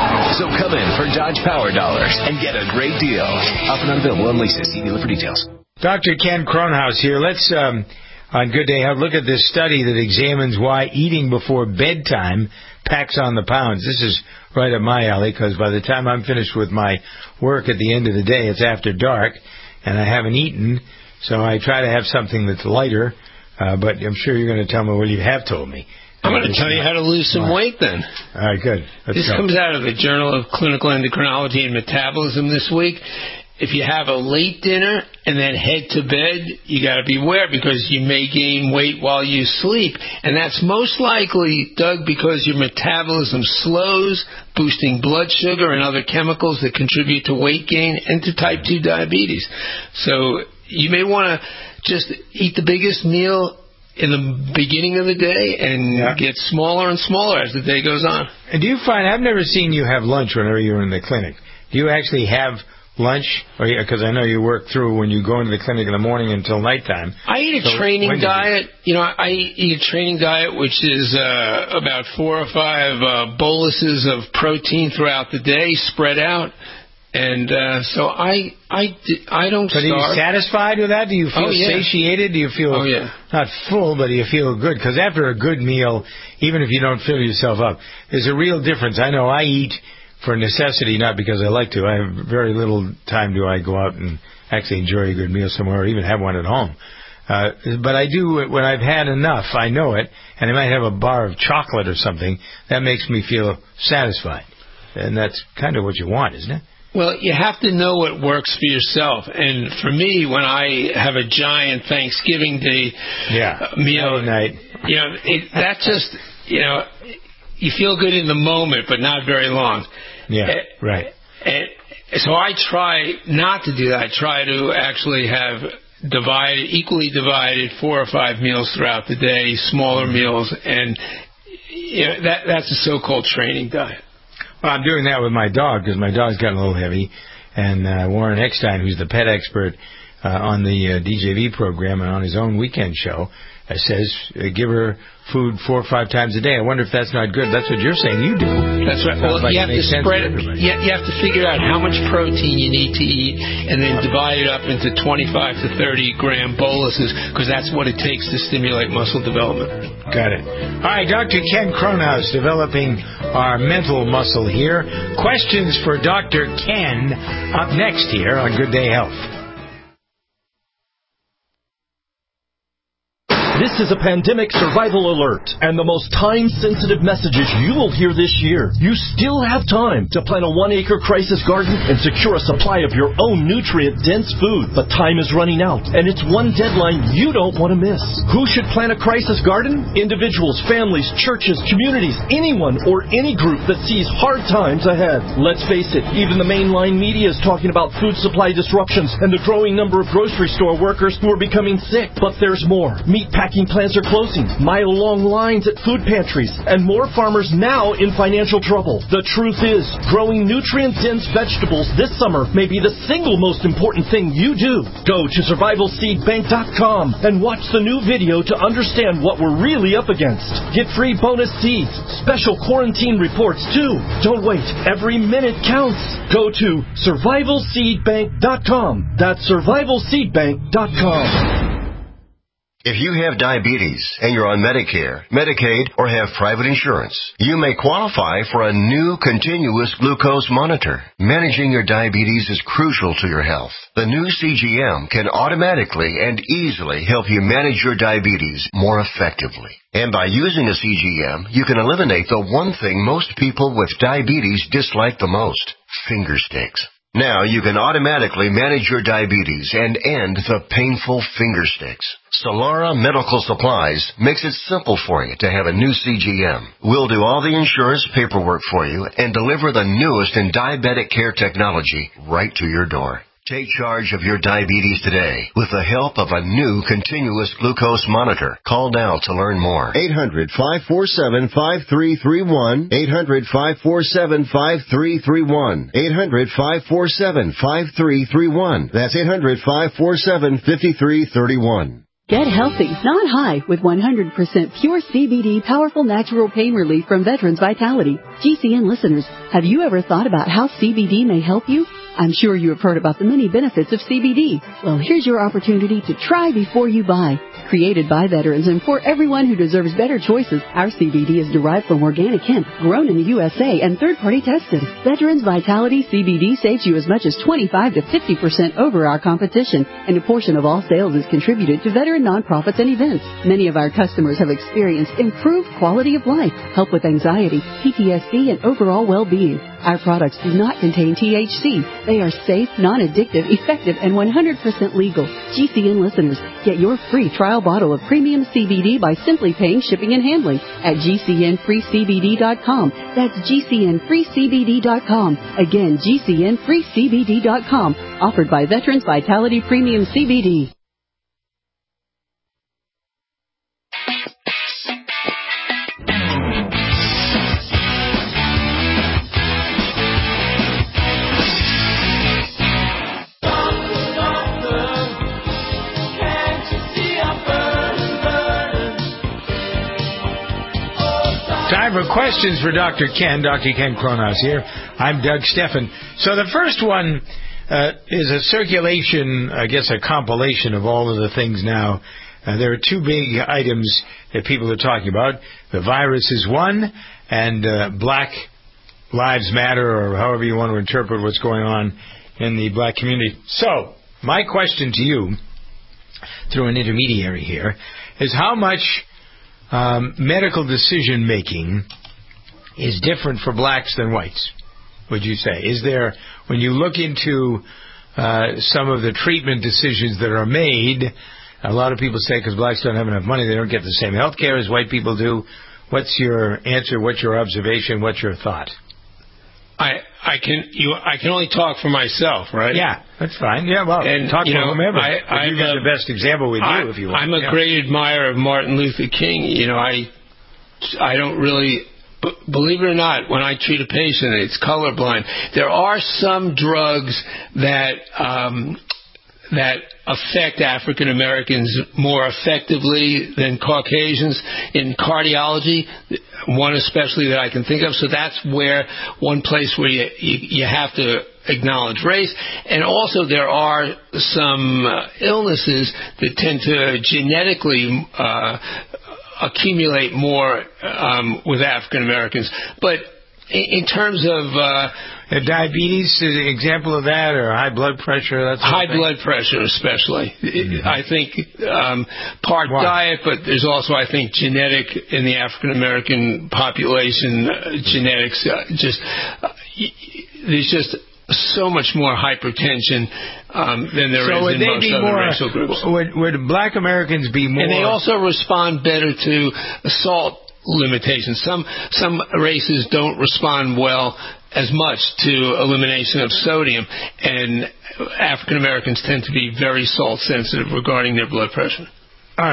So come in for Dodge Power Dollars and get a great deal. Offer not available on leases. See dealer for details. Doctor Ken Kronhaus here. Let's, um, on Good Day, have a look at this study that examines why eating before bedtime packs on the pounds. This is right up my alley because by the time I'm finished with my work at the end of the day, it's after dark, and I haven't eaten, so I try to have something that's lighter, uh, but I'm sure you're going to tell me, well, you have told me. I'm going to tell you how to lose some weight then. All right, good. Let's this go. comes out of the Journal of Clinical Endocrinology and Metabolism this week. If you have a late dinner and then head to bed, you got to beware because you may gain weight while you sleep. And that's most likely, Doug, because your metabolism slows, boosting blood sugar and other chemicals that contribute to weight gain and to type two diabetes. So you may want to just eat the biggest meal in the beginning of the day and yeah. get smaller and smaller as the day goes on. And do you find, I've never seen you have lunch whenever you're in the clinic. Do you actually have lunch? Because I know you work through when you go into the clinic in the morning until nighttime. I eat a so training diet. You? you know, I eat a training diet which is uh, about four or five uh, boluses of protein throughout the day spread out. And uh, so I I, I don't But starve. are you satisfied with that? Do you feel oh, yeah. satiated? Do you feel oh, yeah. not full, but do you feel good? Because after a good meal, even if you don't fill yourself up, there's a real difference. I know I eat for necessity, not because I like to. I have very little time do I go out and actually enjoy a good meal somewhere or even have one at home. Uh, but I do, when I've had enough, I know it, and I might have a bar of chocolate or something, that makes me feel satisfied. And that's kind of what you want, isn't it? Well, you have to know what works for yourself. And for me, when I have a giant Thanksgiving Day yeah. meal, night, you know, it, that just, you know, you feel good in the moment, but not very long. Yeah, uh, right. And so I try not to do that. I try to actually have divided, equally divided four or five meals throughout the day, smaller mm-hmm. meals, and you know, that that's a so-called training diet. Well, I'm doing that with my dog because my dog's gotten a little heavy, and uh, Warren Eckstein, who's the pet expert uh, on the uh, D J V program and on his own weekend show, uh, says uh, give her food four or five times a day. I wonder if that's not good. That's what you're saying you do. That's right. Well, like you have to spread it. You, you have to figure out how much protein you need to eat and then divide it up into twenty-five to thirty gram boluses because that's what it takes to stimulate muscle development. Got it. All right, Doctor Ken Kronhaus developing our mental muscle here. Questions for Doctor Ken up next here on Good Day Health. This is a pandemic survival alert and the most time-sensitive messages you will hear this year. You still have time to plant a one-acre crisis garden and secure a supply of your own nutrient-dense food. But time is running out, and it's one deadline you don't want to miss. Who should plant a crisis garden? Individuals, families, churches, communities, anyone or any group that sees hard times ahead. Let's face it, even the mainline media is talking about food supply disruptions and the growing number of grocery store workers who are becoming sick. But there's more. Meatpacking packing plants are closing, mile-long lines at food pantries, and more farmers now in financial trouble. The truth is, growing nutrient-dense vegetables this summer may be the single most important thing you do. Go to survival seed bank dot com and watch the new video to understand what we're really up against. Get free bonus seeds, special quarantine reports too. Don't wait. Every minute counts. Go to survival seed bank dot com. That's survival seed bank dot com. If you have diabetes and you're on Medicare, Medicaid, or have private insurance, you may qualify for a new continuous glucose monitor. Managing your diabetes is crucial to your health. The new C G M can automatically and easily help you manage your diabetes more effectively. And by using a C G M, you can eliminate the one thing most people with diabetes dislike the most: finger sticks. Now you can automatically manage your diabetes and end the painful finger sticks. Solara Medical Supplies makes it simple for you to have a new C G M. We'll do all the insurance paperwork for you and deliver the newest in diabetic care technology right to your door. Take charge of your diabetes today with the help of a new continuous glucose monitor. Call now to learn more. eight hundred, five four seven, five three three one. eight hundred, five four seven, five three three one. eight hundred, five four seven, five three three one. That's eight hundred, five four seven, five three three one. Get healthy, not high, with one hundred percent pure C B D powerful natural pain relief from Veterans Vitality. G C N listeners, have you ever thought about how C B D may help you? I'm sure you have heard about the many benefits of C B D. Well, here's your opportunity to try before you buy. Created by veterans and for everyone who deserves better choices, our C B D is derived from organic hemp, grown in the U S A and third-party tested. Veterans Vitality C B D saves you as much as twenty-five to fifty percent over our competition, and a portion of all sales is contributed to veteran nonprofits and events. Many of our customers have experienced improved quality of life, help with anxiety, P T S D, and overall well-being. Our products do not contain T H C. They are safe, non-addictive, effective, and one hundred percent legal. G C N listeners, get your free trial bottle of premium C B D by simply paying shipping and handling at G C N free C B D dot com. That's G C N free C B D dot com. Again, G C N free C B D dot com. Offered by Veterans Vitality Premium C B D. Time for questions for Doctor Ken. Doctor Ken Kronos here. I'm Doug Steffen. So the first one uh, is a circulation, I guess a compilation of all of the things now. Uh, there are two big items that people are talking about. The virus is one, and uh, Black Lives Matter, or however you want to interpret what's going on in the black community. So my question to you, through an intermediary here, is how much Um, medical decision-making is different for blacks than whites, would you say? Is there, when you look into uh, some of the treatment decisions that are made, a lot of people say because blacks don't have enough money, they don't get the same health care as white people do. What's your answer? What's your observation? What's your thought? I I can you I can only talk for myself, right? Yeah, that's fine. Yeah, well, and, talk for whomever. I, I you got the best example with I, you, if you want. I'm a yeah. great admirer of Martin Luther King. You know, I I don't really, b- believe it or not, when I treat a patient, it's colorblind. There are some drugs that um, that affect African Americans more effectively than Caucasians in cardiology, one especially that I can think of. So that's where one place where you, you, you have to acknowledge race. And also there are some uh, illnesses that tend to genetically uh, accumulate more um, with African Americans. But in, in terms of uh, diabetes is an example of that, or high blood pressure? That's high blood pressure, especially. Mm-hmm. I think um, part Why? diet, but there's also, I think, genetic in the African American population. Uh, genetics, uh, just uh, there's just so much more hypertension um, than there so is in most other more, racial groups. Would, would black Americans be more? And they also respond better to salt limitations. Some some races don't respond well as much to elimination of sodium, and African Americans tend to be very salt sensitive regarding their blood pressure. All right.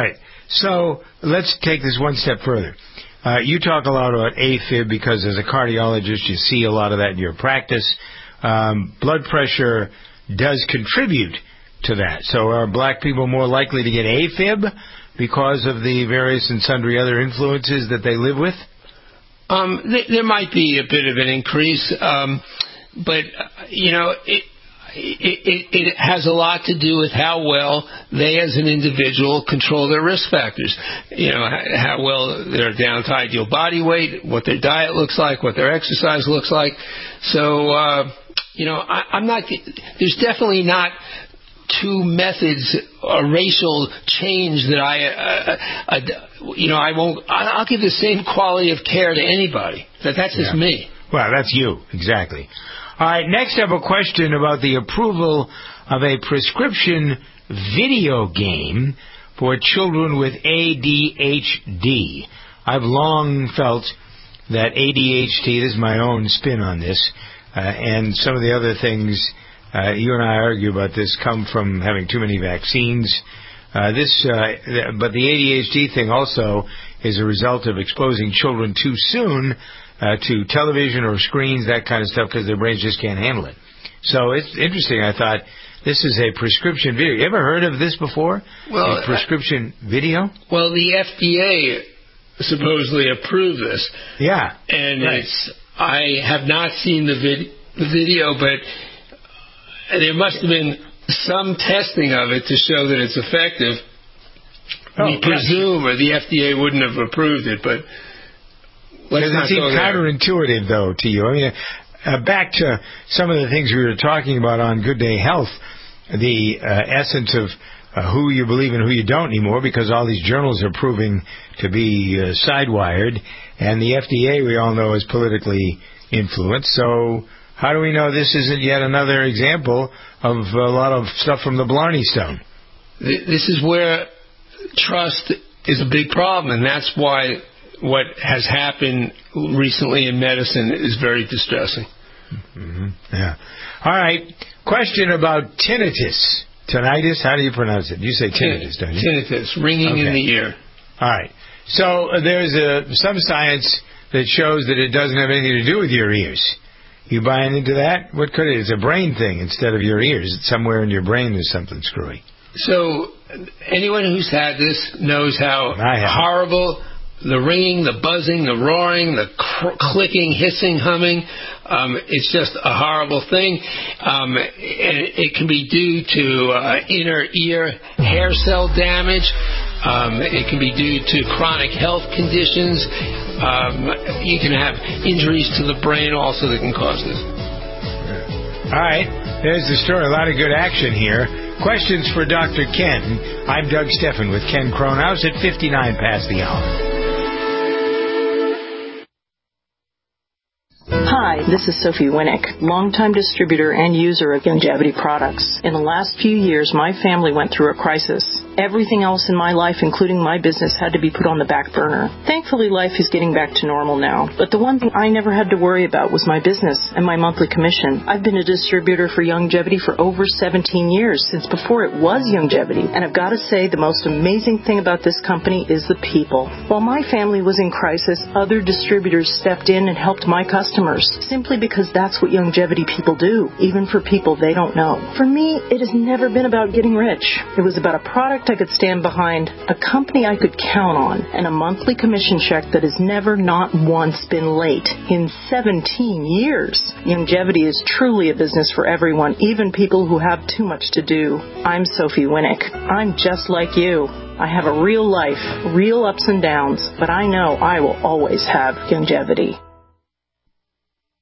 So let's take this one step further. Uh, you talk a lot about AFib because as a cardiologist, you see a lot of that in your practice. Um, blood pressure does contribute to that. So are black people more likely to get AFib because of the various and sundry other influences that they live with? Um, th- there might be a bit of an increase, um, but, uh, you know, it, it, it, it has a lot to do with how well they as an individual control their risk factors. You know, how well they're down to ideal body weight, what their diet looks like, what their exercise looks like. So, uh, you know, I, I'm not, there's definitely not two methods or racial change that I, uh, uh, you know, I won't, I'll give the same quality of care to anybody. That That's just yeah. me. Well, that's you, exactly. All right, next up a question about the approval of a prescription video game for children with A D H D. I've long felt that A D H D, this is my own spin on this, uh, and some of the other things uh, you and I argue about this come from having too many vaccines. Uh, this, uh, but the A D H D thing also is a result of exposing children too soon uh, to television or screens, that kind of stuff, because their brains just can't handle it. So it's interesting. I thought this is a prescription video. You ever heard of this before? Well, a prescription I, video? Well, the F D A supposedly approved this. Yeah. And right. it's, I have not seen the, vid, the video, but there must have been some testing of it to show that it's effective. Oh, we presume, or the F D A wouldn't have approved it, but let's Does not it seem go there. counterintuitive, though, to you? I mean, uh, back to some of the things we were talking about on Good Day Health, the uh, essence of uh, who you believe and who you don't anymore, because all these journals are proving to be uh, sidewired, and the F D A, we all know, is politically influenced. So how do we know this isn't yet another example of a lot of stuff from the Blarney Stone? This is where trust is a big problem, and that's why what has happened recently in medicine is very distressing. Mm-hmm. Yeah. All right. Question about tinnitus. Tinnitus? How do you pronounce it? You say tinnitus, don't you? Tinnitus, ringing okay. in the ear. All right. So uh, there's a, some science that shows that it doesn't have anything to do with your ears. You buying into that? What could it? It's a brain thing instead of your ears. It's somewhere in your brain there's something screwy. So anyone who's had this knows how horrible the ringing, the buzzing, the roaring, the cr- clicking, hissing, humming. Um, it's just a horrible thing. Um, it, it can be due to uh, inner ear hair cell damage. Um, it can be due to chronic health conditions. Um, you can have injuries to the brain also that can cause this. All right. There's the story. A lot of good action here. Questions for Doctor Ken. I'm Doug Steffen with Ken Cronhaus at fifty-nine past the hour. Hi, this is Sophie Winnick, longtime distributor and user of Youngevity products. In the last few years, my family went through a crisis. Everything else in my life, including my business, had to be put on the back burner. Thankfully, life is getting back to normal now. But the one thing I never had to worry about was my business and my monthly commission. I've been a distributor for Youngevity for over seventeen years, since before it was Youngevity. And I've got to say, the most amazing thing about this company is the people. While my family was in crisis, other distributors stepped in and helped my customers, simply because that's what Youngevity people do, even for people they don't know. For me, it has never been about getting rich. It was about a product I could stand behind, a company I could count on, and a monthly commission check that has never, not once, been late in seventeen years. Youngevity is truly a business for everyone, even people who have too much to do. I'm Sophie Winnick. I'm just like you. I have a real life, real ups and downs, but I know I will always have Youngevity.